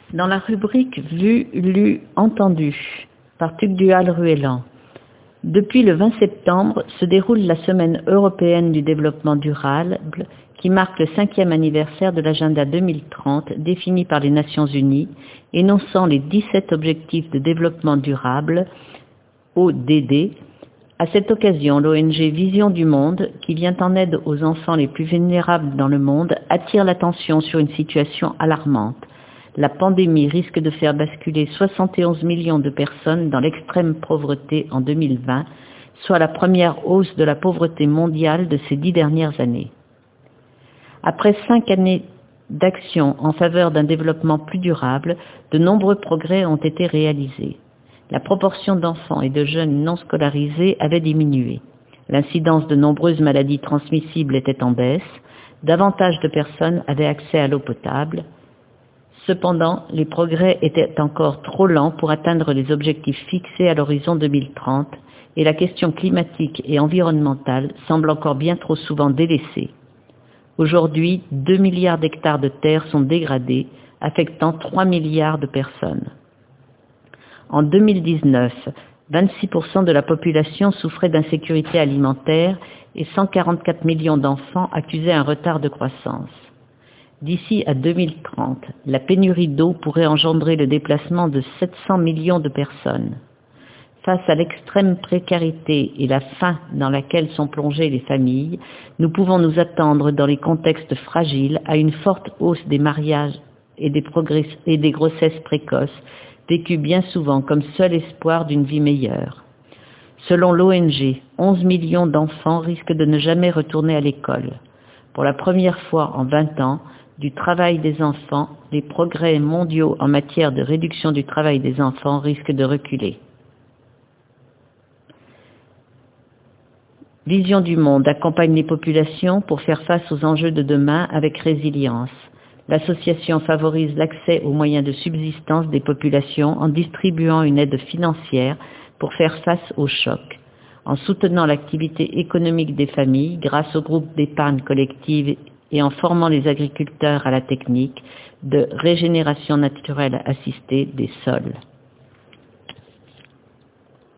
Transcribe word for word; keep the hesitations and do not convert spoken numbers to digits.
Dans la rubrique Vu, lu, entendu, par Tugdual Ruellan. Depuis le vingt septembre se déroule la Semaine européenne du développement durable qui marque le cinquième anniversaire de l'agenda deux mille trente défini par les Nations Unies, énonçant les dix-sept objectifs de développement durable, O D D. À cette occasion, l'O N G Vision du Monde, qui vient en aide aux enfants les plus vulnérables dans le monde, attire l'attention sur une situation alarmante. La pandémie risque de faire basculer soixante et onze millions de personnes dans l'extrême pauvreté en deux mille vingt, soit la première hausse de la pauvreté mondiale de ces dix dernières années. Après cinq années d'action en faveur d'un développement plus durable, de nombreux progrès ont été réalisés. La proportion d'enfants et de jeunes non scolarisés avait diminué. L'incidence de nombreuses maladies transmissibles était en baisse. Davantage de personnes avaient accès à l'eau potable. Cependant, les progrès étaient encore trop lents pour atteindre les objectifs fixés à l'horizon deux mille trente et la question climatique et environnementale semble encore bien trop souvent délaissée. Aujourd'hui, deux milliards d'hectares de terre sont dégradés, affectant trois milliards de personnes. En deux mille dix-neuf, vingt-six pour cent de la population souffrait d'insécurité alimentaire et cent quarante-quatre millions d'enfants accusaient un retard de croissance. D'ici à deux mille trente, la pénurie d'eau pourrait engendrer le déplacement de sept cents millions de personnes. Face à l'extrême précarité et la faim dans laquelle sont plongées les familles, nous pouvons nous attendre dans les contextes fragiles à une forte hausse des mariages et des, progress- et des grossesses précoces, vécues bien souvent comme seul espoir d'une vie meilleure. Selon l'O N G, onze millions d'enfants risquent de ne jamais retourner à l'école. Pour la première fois en vingt ans, du travail des enfants, les progrès mondiaux en matière de réduction du travail des enfants risquent de reculer. Vision du Monde accompagne les populations pour faire face aux enjeux de demain avec résilience. L'association favorise l'accès aux moyens de subsistance des populations en distribuant une aide financière pour faire face aux chocs, en soutenant l'activité économique des familles grâce au groupe d'épargne collective et en formant les agriculteurs à la technique de régénération naturelle assistée des sols.